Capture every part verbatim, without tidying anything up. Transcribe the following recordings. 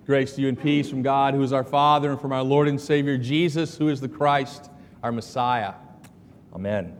Grace to you and peace from God, who is our Father, and from our Lord and Savior, Jesus, who is the Christ, our Messiah. Amen.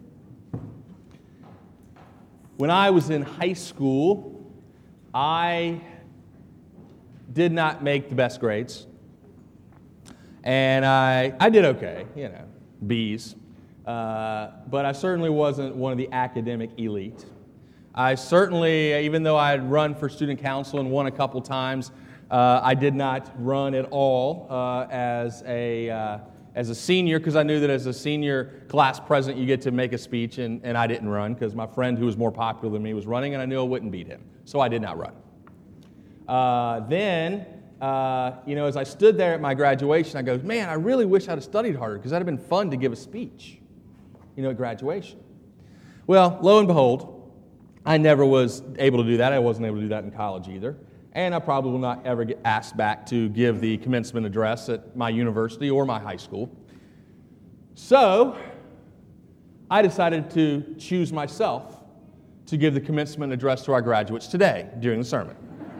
When I was in high school, I did not make the best grades. And I, I did okay, you know, B's. Uh, but I certainly wasn't one of the academic elite. I certainly, even though I had run for student council and won a couple times, uh, I did not run at all uh, as a uh, as a senior, because I knew that as a senior class president you get to make a speech, and, and I didn't run because my friend who was more popular than me was running, and I knew I wouldn't beat him. So I did not run. Uh, then, uh, you know, as I stood there at my graduation, I go, man, I really wish I'd have studied harder, because that would have been fun to give a speech, you know, at graduation. Well, lo and behold, I never was able to do that. I wasn't able to do that in college either. And I probably will not ever get asked back to give the commencement address at my university or my high school. So I decided to choose myself to give the commencement address to our graduates today during the sermon.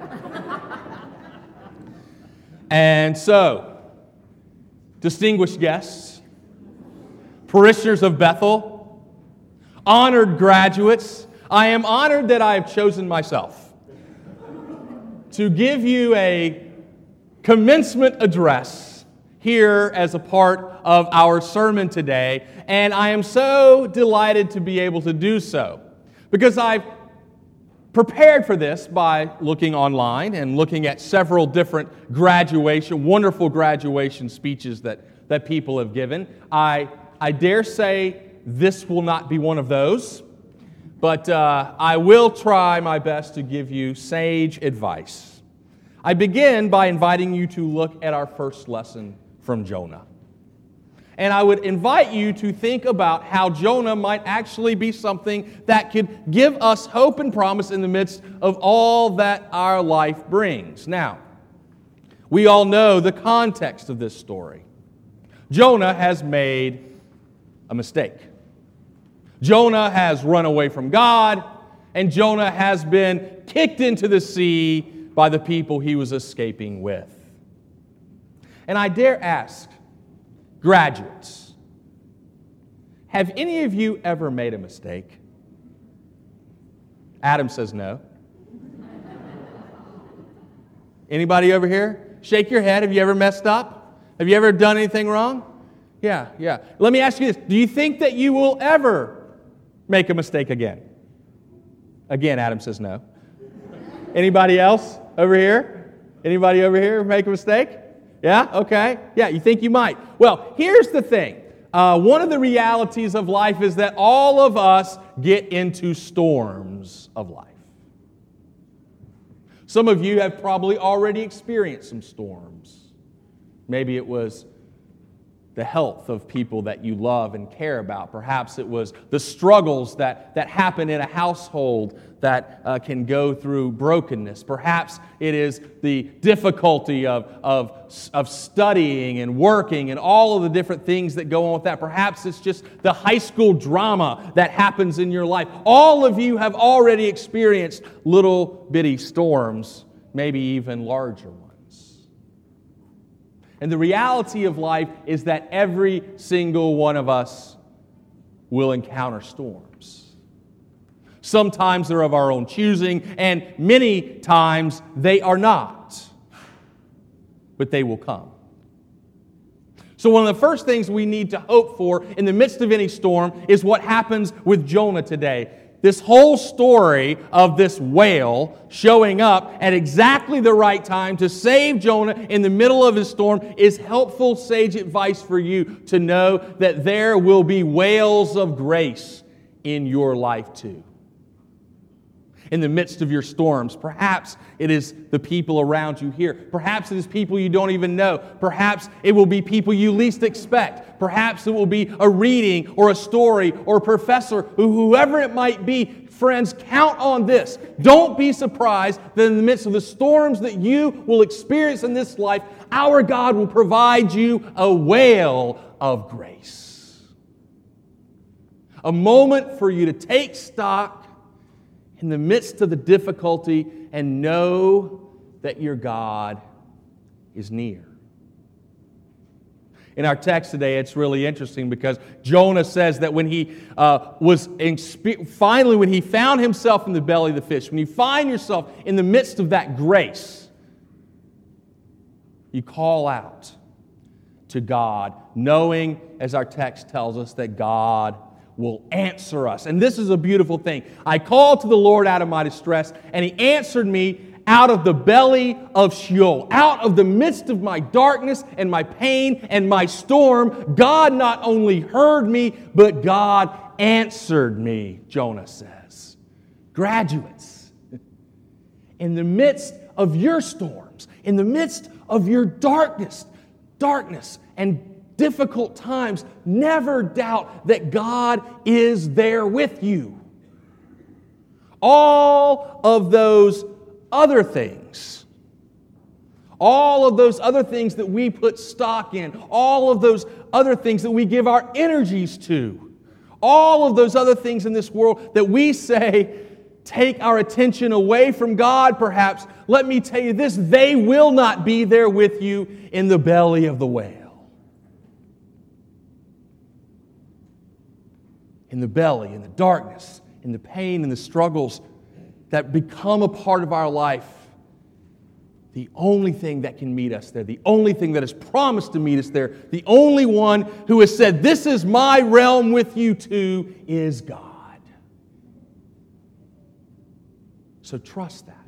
And so, distinguished guests, parishioners of Bethel, honored graduates, I am honored that I have chosen myself to give you a commencement address here as a part of our sermon today, and I am so delighted to be able to do so, because I've prepared for this by looking online and looking at several different graduation, wonderful graduation speeches that, that people have given. I, I dare say this will not be one of those, but uh, I will try my best to give you sage advice. I begin by inviting you to look at our first lesson from Jonah. And I would invite you to think about how Jonah might actually be something that could give us hope and promise in the midst of all that our life brings. Now, we all know the context of this story. Jonah has made a mistake. Jonah has run away from God, and Jonah has been kicked into the sea by the people he was escaping with. And I dare ask, graduates, have any of you ever made a mistake? Adam says no. Anybody over here? Shake your head. Have you ever messed up? Have you ever done anything wrong? Yeah, yeah. Let me ask you this. Do you think that you will ever make a mistake again? Again, Adam says no. Anybody else over here? Anybody over here make a mistake? Yeah? Okay. Yeah, you think you might. Well, here's the thing. Uh, one of the realities of life is that all of us get into storms of life. Some of you have probably already experienced some storms. Maybe it was the health of people that you love and care about. Perhaps it was the struggles that, that happen in a household that uh, can go through brokenness. Perhaps it is the difficulty of, of, of studying and working and all of the different things that go on with that. Perhaps it's just the high school drama that happens in your life. All of you have already experienced little bitty storms, maybe even larger ones. And the reality of life is that every single one of us will encounter storms. Sometimes they're of our own choosing, and many times they are not. But they will come. So one of the first things we need to hope for in the midst of any storm is what happens with Jonah today. This whole story of this whale showing up at exactly the right time to save Jonah in the middle of his storm is helpful, sage advice for you to know that there will be whales of grace in your life too. In the midst of your storms, perhaps it is the people around you here. Perhaps it is people you don't even know. Perhaps it will be people you least expect. Perhaps it will be a reading or a story or a professor, whoever it might be. Friends, count on this. Don't be surprised that in the midst of the storms that you will experience in this life, our God will provide you a whale of grace. A moment for you to take stock in the midst of the difficulty and know that your God is near. In our text today, it's really interesting because Jonah says that when he uh, was in, finally, when he found himself in the belly of the fish, when you find yourself in the midst of that grace, you call out to God, knowing, as our text tells us, that God will answer us. And this is a beautiful thing. I called to the Lord out of my distress, and He answered me out of the belly of Sheol, out of the midst of my darkness and my pain and my storm. God not only heard me, but God answered me, Jonah says. Graduates, in the midst of your storms, in the midst of your darkness, darkness and difficult times, never doubt that God is there with you. All of those other things, all of those other things that we put stock in, all of those other things that we give our energies to, all of those other things in this world that we say take our attention away from God, perhaps, let me tell you this, they will not be there with you in the belly of the whale. In the belly, in the darkness, in the pain and the struggles that become a part of our life, the only thing that can meet us there, the only thing that is promised to meet us there, the only one who has said, this is my realm with you too, is God. So trust that.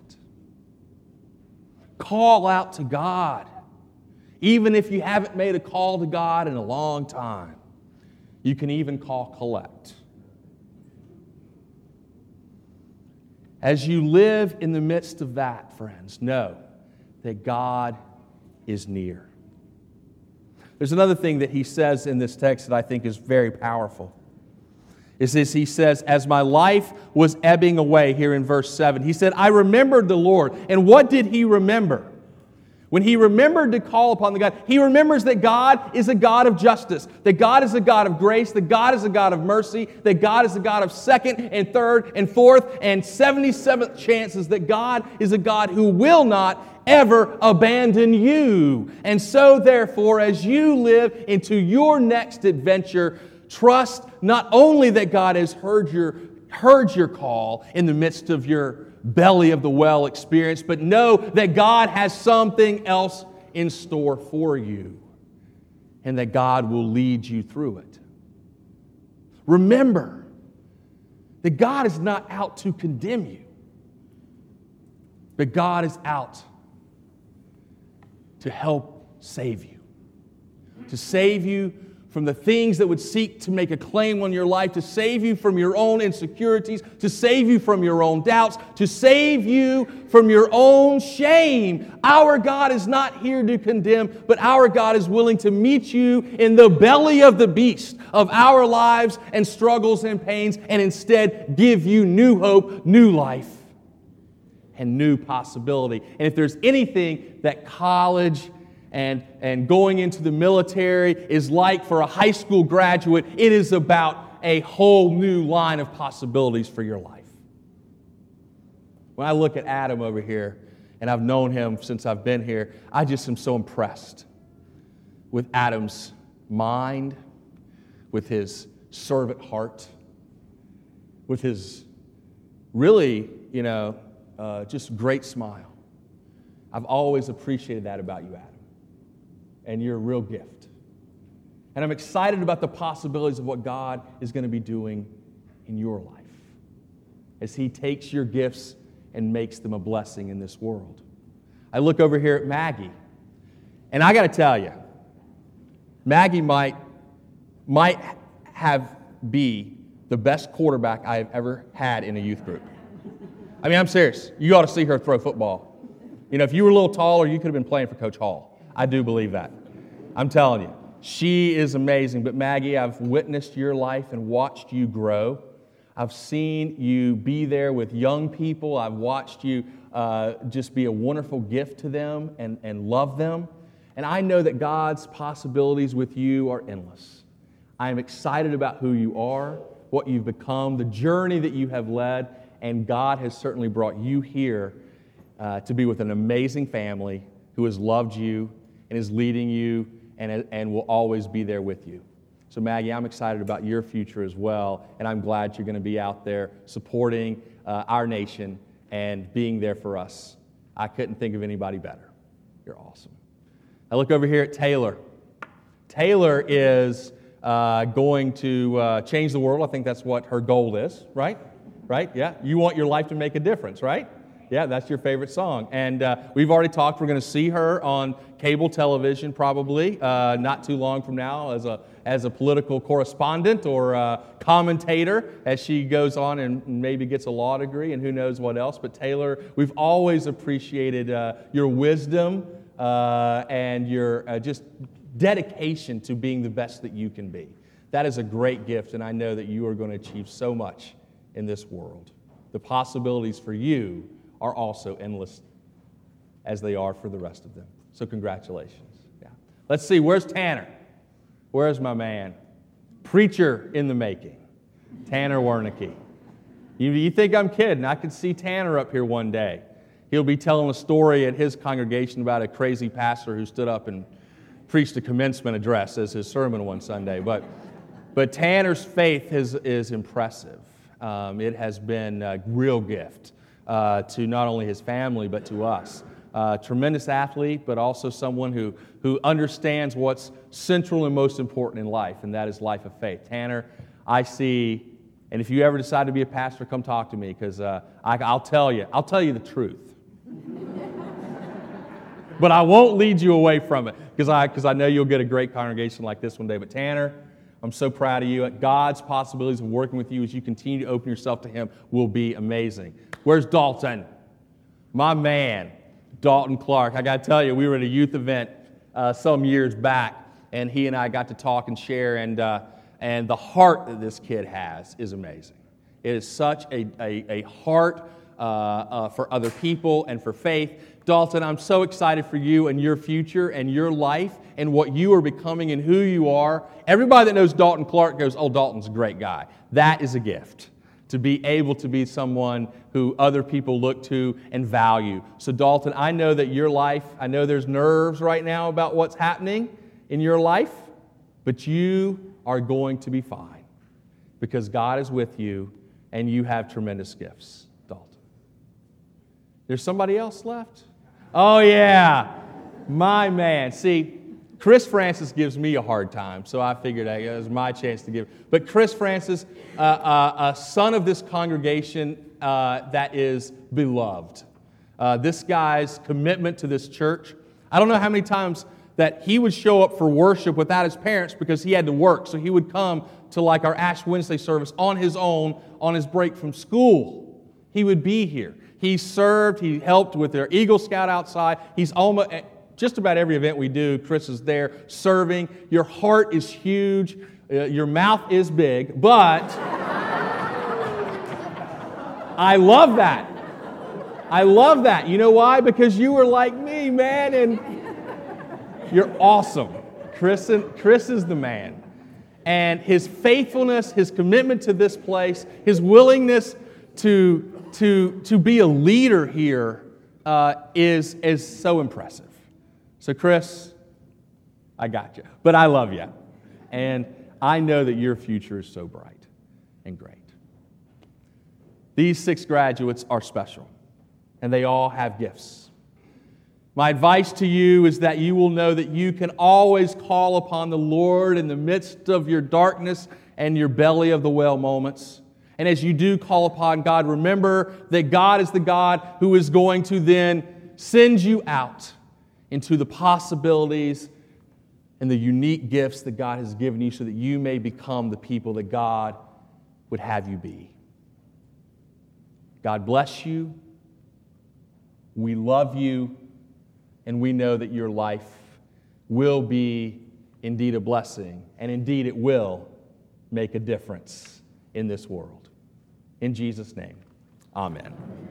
Call out to God. Even if you haven't made a call to God in a long time, you can even call collect. As you live in the midst of that, friends, know that God is near. There's another thing that he says in this text that I think is very powerful. Is this, he says, as my life was ebbing away, here in verse seven, he said, I remembered the Lord. And what did he remember? When he remembered to call upon the God, he remembers that God is a God of justice, that God is a God of grace, that God is a God of mercy, that God is a God of second and third and fourth and seventy-seventh chances, that God is a God who will not ever abandon you. And so, therefore, as you live into your next adventure, trust not only that God has heard your, heard your call in the midst of your belly of the well experience, but know that God has something else in store for you and that God will lead you through it. Remember that God is not out to condemn you, but God is out to help save you, to save you from the things that would seek to make a claim on your life, to save you from your own insecurities, to save you from your own doubts, to save you from your own shame. Our God is not here to condemn, but our God is willing to meet you in the belly of the beast of our lives and struggles and pains, and instead give you new hope, new life, and new possibility. And if there's anything that college And, and going into the military is like for a high school graduate, it is about a whole new line of possibilities for your life. When I look at Adam over here, and I've known him since I've been here, I just am so impressed with Adam's mind, with his servant heart, with his really, you know, uh, just great smile. I've always appreciated that about you, Adam. And you're a real gift. And I'm excited about the possibilities of what God is going to be doing in your life as He takes your gifts and makes them a blessing in this world. I look over here at Maggie, and I got to tell you, Maggie might, might have be the best quarterback I have ever had in a youth group. I mean, I'm serious. You ought to see her throw football. You know, if you were a little taller, you could have been playing for Coach Hall. I do believe that. I'm telling you, she is amazing. But Maggie, I've witnessed your life and watched you grow. I've seen you be there with young people. I've watched you uh, just be a wonderful gift to them and, and love them. And I know that God's possibilities with you are endless. I am excited about who you are, what you've become, the journey that you have led, and God has certainly brought you here uh, to be with an amazing family who has loved you and is leading you and, and will always be there with you. So Maggie, I'm excited about your future as well, and I'm glad you're going to be out there supporting uh, our nation and being there for us. I couldn't think of anybody better. You're awesome. Now look over here at Taylor. Taylor is uh, going to uh, change the world. I think that's what her goal is, right? Right? Yeah. You want your life to make a difference, right? Yeah, that's your favorite song. And uh, we've already talked. We're going to see her on cable television probably uh, not too long from now as a as a political correspondent or a commentator as she goes on and maybe gets a law degree and who knows what else. But Taylor, we've always appreciated uh, your wisdom uh, and your uh, just dedication to being the best that you can be. That is a great gift, and I know that you are going to achieve so much in this world. The possibilities for you are also endless as they are for the rest of them. So congratulations. Yeah. Let's see, where's Tanner? Where's my man? Preacher in the making, Tanner Wernicke. You, you think I'm kidding? I could see Tanner up here one day. He'll be telling a story at his congregation about a crazy pastor who stood up and preached a commencement address as his sermon one Sunday. But, but Tanner's faith is, is impressive. Um, it has been a real gift uh, to not only his family, but to us. Uh, tremendous athlete, but also someone who, who understands what's central and most important in life, and that is life of faith. Tanner, I see, and if you ever decide to be a pastor, come talk to me, because uh, I'll tell you, I'll tell you the truth. But I won't lead you away from it, because I, because I know you'll get a great congregation like this one day. But Tanner, I'm so proud of you. God's possibilities of working with you as you continue to open yourself to Him will be amazing. Where's Dalton? My man. Dalton Clark. I got to tell you, we were at a youth event uh, some years back, and he and I got to talk and share, and uh, and the heart that this kid has is amazing. It is such a, a, a heart uh, uh, for other people and for faith. Dalton, I'm so excited for you and your future and your life and what you are becoming and who you are. Everybody that knows Dalton Clark goes, oh, Dalton's a great guy. That is a gift, to be able to be someone who other people look to and value. So Dalton, I know that your life, I know there's nerves right now about what's happening in your life, but you are going to be fine because God is with you and you have tremendous gifts, Dalton. There's somebody else left? Oh yeah, my man. See, Chris Francis gives me a hard time, so I figured it was my chance to give. But Chris Francis, uh, uh, a son of this congregation uh, that is beloved. Uh, this guy's commitment to this church. I don't know how many times that he would show up for worship without his parents because he had to work. So he would come to like our Ash Wednesday service on his own, on his break from school. He would be here. He served, he helped with their Eagle Scout outside. He's almost... Just about every event we do, Chris is there serving. Your heart is huge. Uh, your mouth is big. But I love that. I love that. You know why? Because you were like me, man, and you're awesome. Chris, and, Chris is the man. And his faithfulness, his commitment to this place, his willingness to, to, to be a leader here uh, is, is so impressive. So, Chris, I got you. But I love you. And I know that your future is so bright and great. These six graduates are special, and they all have gifts. My advice to you is that you will know that you can always call upon the Lord in the midst of your darkness and your belly of the whale moments. And as you do call upon God, remember that God is the God who is going to then send you out into the possibilities and the unique gifts that God has given you so that you may become the people that God would have you be. God bless you. We love you, and we know that your life will be indeed a blessing, and indeed it will make a difference in this world. In Jesus' name, amen.